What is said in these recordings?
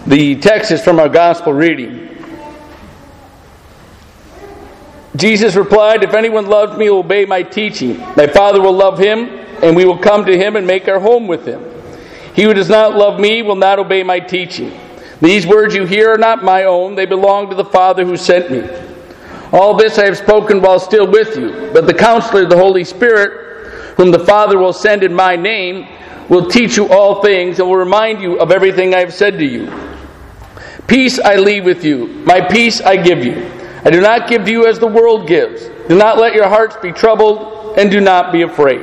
The text is from our gospel reading. Jesus replied, "If anyone loves me, will obey my teaching. My Father will love him, and we will come to him and make our home with him. He who does not love me will not obey my teaching. These words you hear are not my own. They belong to the Father who sent me. All this I have spoken while still with you. But the Counselor, the Holy Spirit, whom the Father will send in my name, will teach you all things and will remind you of everything I have said to you. Peace I leave with you. My peace I give you. I do not give to you as the world gives. Do not let your hearts be troubled, and do not be afraid."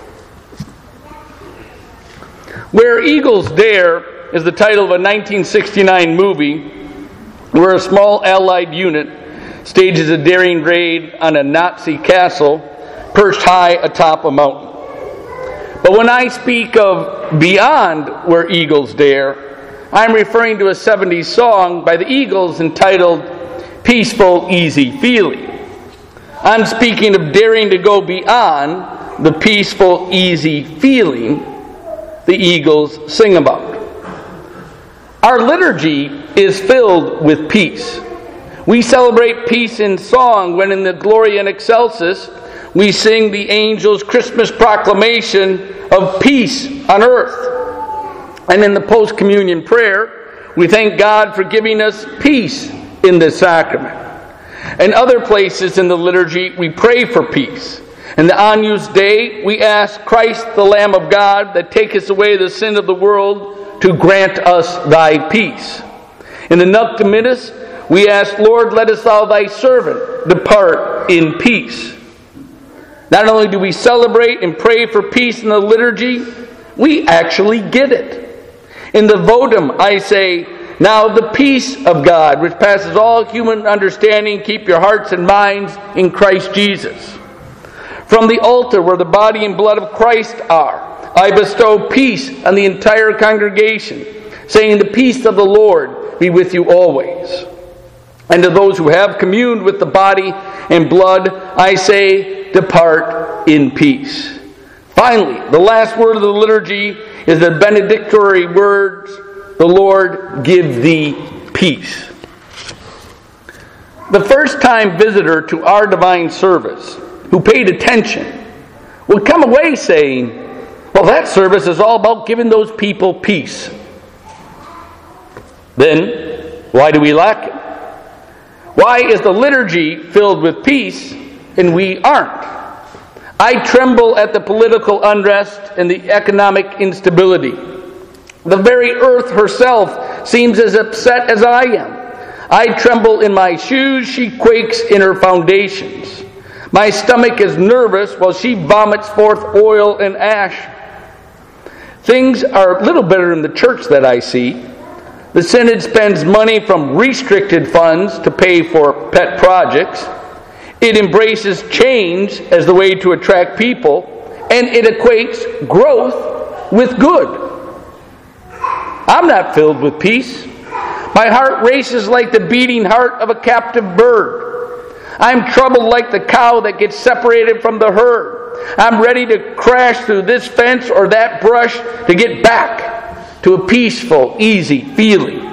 Where Eagles Dare is the title of a 1969 movie where a small Allied unit stages a daring raid on a Nazi castle perched high atop a mountain. But when I speak of beyond where Eagles Dare, I'm referring to a 70s song by the Eagles entitled "Peaceful, Easy Feeling." I'm speaking of daring to go beyond the peaceful, easy feeling the Eagles sing about. Our liturgy is filled with peace. We celebrate peace in song when in the Gloria in Excelsis we sing the angels' Christmas proclamation of peace on earth. And in the post-communion prayer, we thank God for giving us peace in this sacrament. In other places in the liturgy, we pray for peace. In the Agnus Dei, we ask Christ, the Lamb of God, that taketh away the sin of the world, to grant us thy peace. In the Nunc Dimittis, we ask, Lord, lettest thou thy servant depart in peace. Not only do we celebrate and pray for peace in the liturgy, we actually get it. In the Votum, I say, "Now the peace of God, which passes all human understanding, keep your hearts and minds in Christ Jesus." From the altar where the body and blood of Christ are, I bestow peace on the entire congregation, saying, "The peace of the Lord be with you always." And to those who have communed with the body and blood, I say, "Depart in peace." Finally, the last word of the liturgy is the benedictory words, "The Lord give thee peace." The first-time visitor to our divine service who paid attention would come away saying, "Well, that service is all about giving those people peace." Then, why do we lack it? Why is the liturgy filled with peace and we aren't? I tremble at the political unrest and the economic instability. The very earth herself seems as upset as I am. I tremble in my shoes, she quakes in her foundations. My stomach is nervous while she vomits forth oil and ash. Things are a little better in the church that I see. The Synod spends money from restricted funds to pay for pet projects. It embraces change as the way to attract people, and it equates growth with good. I'm not filled with peace. My heart races like the beating heart of a captive bird. I'm troubled like the cow that gets separated from the herd. I'm ready to crash through this fence or that brush to get back to a peaceful, easy feeling.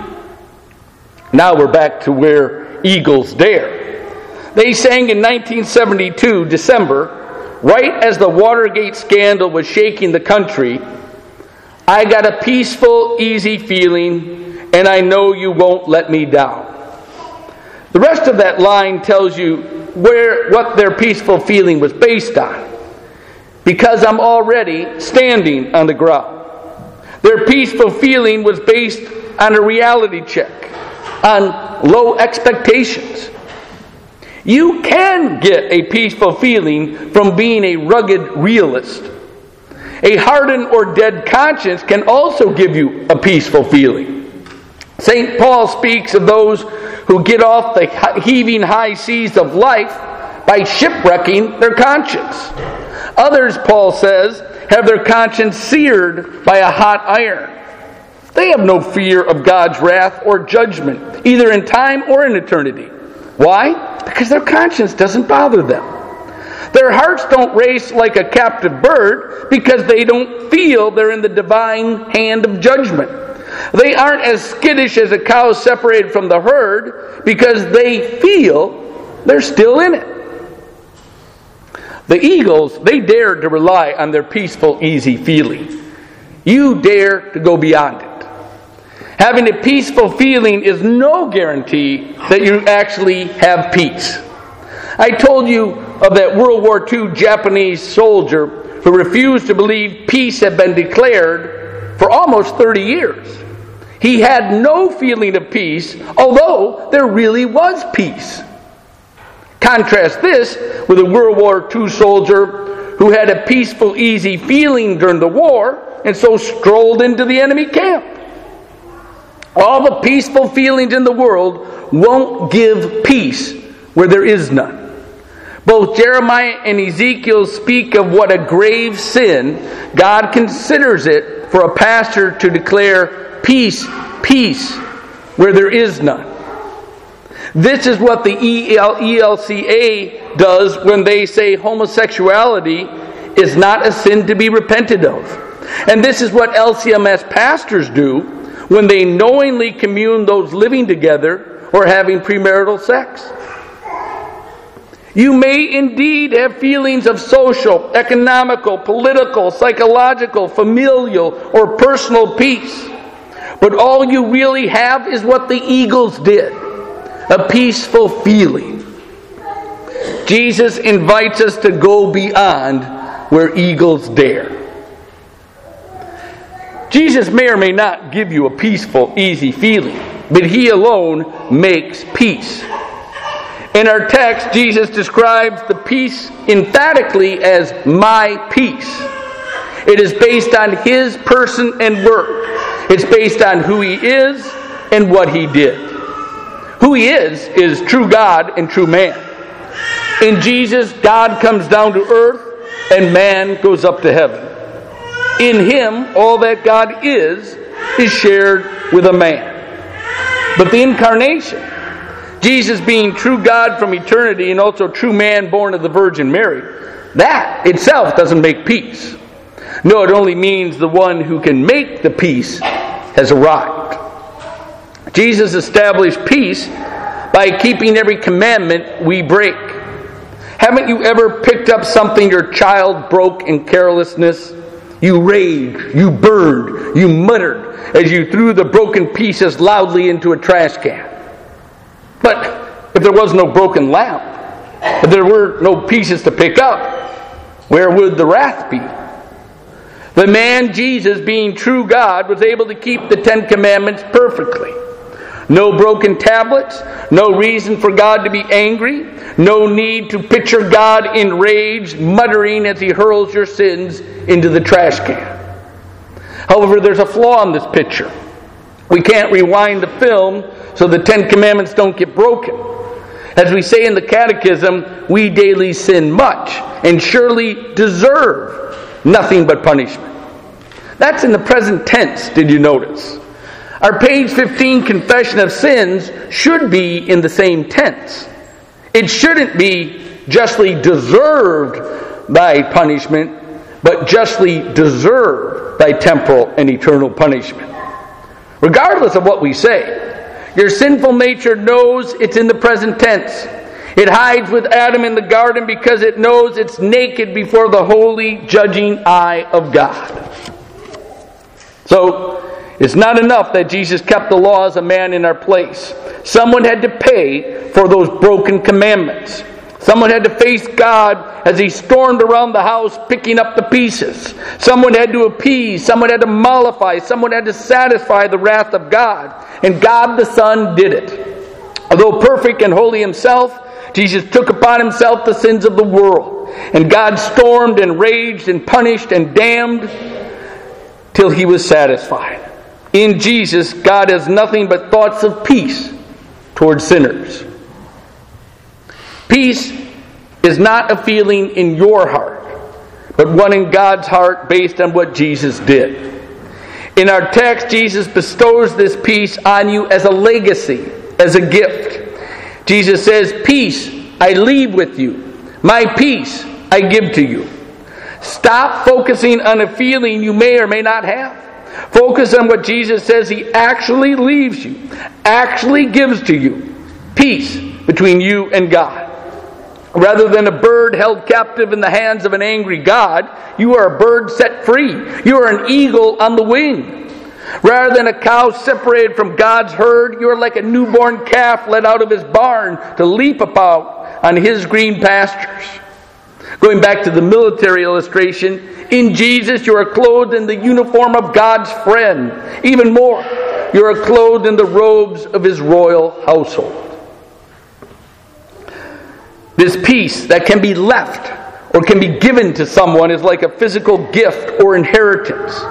Now we're back to where Eagles Dare. They sang in 1972, December, right as the Watergate scandal was shaking the country, "I got a peaceful, easy feeling, and I know you won't let me down." The rest of that line tells you what their peaceful feeling was based on. "Because I'm already standing on the ground." Their peaceful feeling was based on a reality check, on low expectations. You can get a peaceful feeling from being a rugged realist. A hardened or dead conscience can also give you a peaceful feeling. St. Paul speaks of those who get off the heaving high seas of life by shipwrecking their conscience. Others, Paul says, have their conscience seared by a hot iron. They have no fear of God's wrath or judgment, either in time or in eternity. Why? Because their conscience doesn't bother them. Their hearts don't race like a captive bird because they don't feel they're in the divine hand of judgment. They aren't as skittish as a cow separated from the herd because they feel they're still in it. The eagles, they dared to rely on their peaceful, easy feeling. You dare to go beyond it. Having a peaceful feeling is no guarantee that you actually have peace. I told you of that World War II Japanese soldier who refused to believe peace had been declared for almost 30 years. He had no feeling of peace, although there really was peace. Contrast this with a World War II soldier who had a peaceful, easy feeling during the war and so strolled into the enemy camp. All the peaceful feelings in the world won't give peace where there is none. Both Jeremiah and Ezekiel speak of what a grave sin God considers it for a pastor to declare peace, peace, where there is none. This is what the ELCA does when they say homosexuality is not a sin to be repented of. And this is what LCMS pastors do when they knowingly commune those living together or having premarital sex. You may indeed have feelings of social, economical, political, psychological, familial, or personal peace. But all you really have is what the eagles did, a peaceful feeling. Jesus invites us to go beyond where eagles dare. Jesus may or may not give you a peaceful, easy feeling, but He alone makes peace. In our text, Jesus describes the peace emphatically as my peace. It is based on His person and work. It's based on who He is and what He did. Who He is true God and true man. In Jesus, God comes down to earth and man goes up to heaven. In Him, all that God is shared with a man. But the incarnation, Jesus being true God from eternity and also true man born of the Virgin Mary, that itself doesn't make peace. No, it only means the one who can make the peace has arrived. Jesus established peace by keeping every commandment we break. Haven't you ever picked up something your child broke in carelessness? You raged, you burned, you muttered as you threw the broken pieces loudly into a trash can. But if there was no broken lamp, if there were no pieces to pick up, where would the wrath be? The man Jesus, being true God, was able to keep the 10 Commandments perfectly. No broken tablets, no reason for God to be angry, no need to picture God enraged, muttering as He hurls your sins into the trash can. However, there's a flaw in this picture. We can't rewind the film so the 10 Commandments don't get broken. As we say in the Catechism, we daily sin much and surely deserve nothing but punishment. That's in the present tense, did you notice? Our page 15 confession of sins should be in the same tense. It shouldn't be justly deserved by punishment, but justly deserved by temporal and eternal punishment. Regardless of what we say, your sinful nature knows it's in the present tense. It hides with Adam in the garden because it knows it's naked before the holy, judging eye of God. So, it's not enough that Jesus kept the law as a man in our place. Someone had to pay for those broken commandments. Someone had to face God as He stormed around the house picking up the pieces. Someone had to appease. Someone had to mollify. Someone had to satisfy the wrath of God. And God the Son did it. Although perfect and holy Himself, Jesus took upon Himself the sins of the world. And God stormed and raged and punished and damned till He was satisfied. In Jesus, God has nothing but thoughts of peace towards sinners. Peace is not a feeling in your heart, but one in God's heart based on what Jesus did. In our text, Jesus bestows this peace on you as a legacy, as a gift. Jesus says, "Peace I leave with you. My peace I give to you." Stop focusing on a feeling you may or may not have. Focus on what Jesus says He actually leaves you, actually gives to you. Peace between you and God. Rather than a bird held captive in the hands of an angry God, you are a bird set free. You are an eagle on the wing. Rather than a cow separated from God's herd, you are like a newborn calf let out of his barn to leap about on His green pastures. Going back to the military illustration, in Jesus you are clothed in the uniform of God's friend. Even more, you are clothed in the robes of His royal household. This peace that can be left or can be given to someone is like a physical gift or inheritance.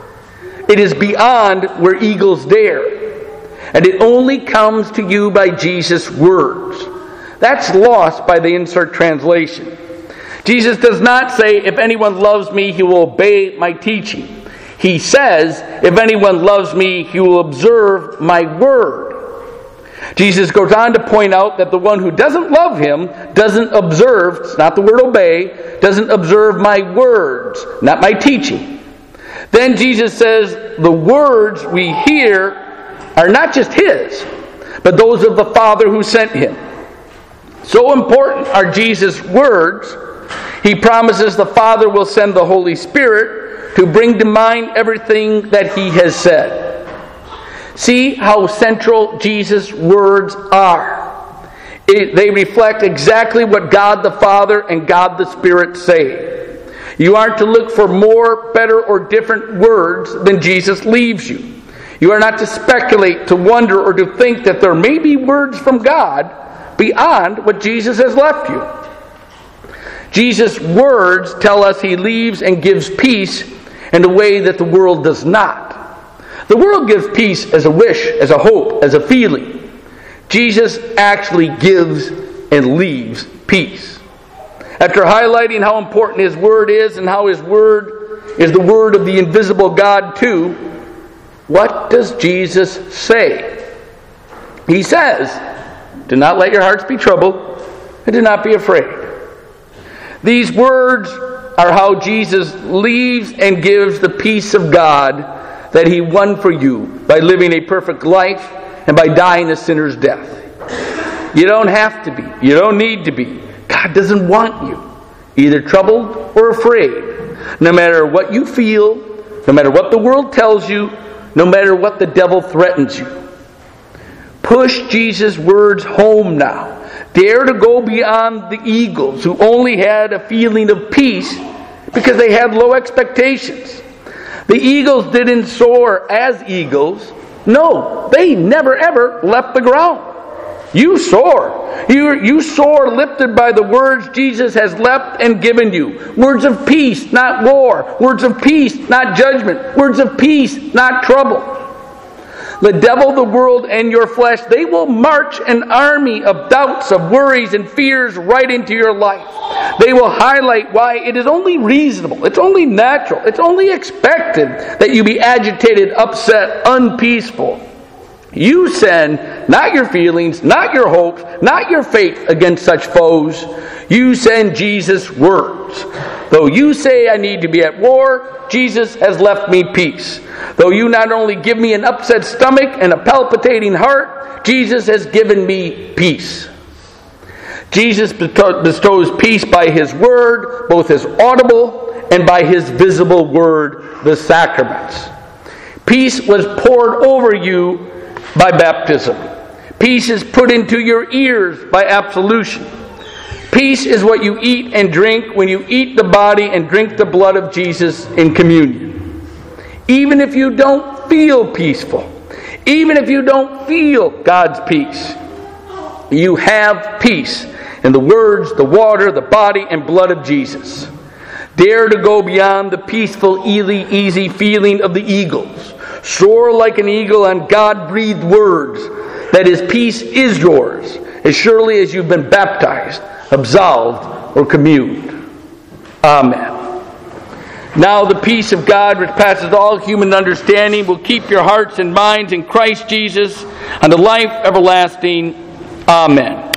It is beyond where eagles dare. And it only comes to you by Jesus' words. That's lost by the insert translation. Jesus does not say, if anyone loves me, he will obey my teaching. He says, if anyone loves me, he will observe my word. Jesus goes on to point out that the one who doesn't love Him doesn't observe, it's not the word obey, doesn't observe my words, not my teaching. Then Jesus says the words we hear are not just His, but those of the Father who sent Him. So important are Jesus' words, He promises the Father will send the Holy Spirit to bring to mind everything that He has said. See how central Jesus' words are. They reflect exactly what God the Father and God the Spirit say. You aren't to look for more, better, or different words than Jesus leaves you. You are not to speculate, to wonder, or to think that there may be words from God beyond what Jesus has left you. Jesus' words tell us He leaves and gives peace in a way that the world does not. The world gives peace as a wish, as a hope, as a feeling. Jesus actually gives and leaves peace. After highlighting how important His Word is and how His Word is the Word of the invisible God too, what does Jesus say? He says, do not let your hearts be troubled, and do not be afraid. These words are how Jesus leaves and gives the peace of God that He won for you by living a perfect life and by dying a sinner's death. You don't have to be. You don't need to be. God doesn't want you either troubled or afraid. No matter what you feel, no matter what the world tells you, no matter what the devil threatens you. Push Jesus' words home now. Dare to go beyond the eagles who only had a feeling of peace because they had low expectations. The eagles didn't soar as eagles. No, they never ever left the ground. You soar. You soar lifted by the words Jesus has left and given you. Words of peace, not war. Words of peace, not judgment. Words of peace, not trouble. The devil, the world, and your flesh, they will march an army of doubts, of worries, and fears right into your life. They will highlight why it is only reasonable, it's only natural, it's only expected that you be agitated, upset, unpeaceful. You send not your feelings, not your hopes, not your faith against such foes. You send Jesus' words. Though you say I need to be at war, Jesus has left me peace. Though you not only give me an upset stomach and a palpitating heart, Jesus has given me peace. Jesus bestows peace by His word, both His audible and by His visible word, the sacraments. Peace was poured over you by baptism. Peace is put into your ears by absolution. Peace is what you eat and drink when you eat the body and drink the blood of Jesus in communion. Even if you don't feel peaceful, even if you don't feel God's peace, you have peace in the words, the water, the body, and blood of Jesus. Dare to go beyond the peaceful, easy feeling of the eagles. Soar like an eagle on God-breathed words, that His peace is yours, as surely as you've been baptized, absolved, or communed. Amen. Now the peace of God, which passes all human understanding, will keep your hearts and minds in Christ Jesus unto life everlasting. Amen.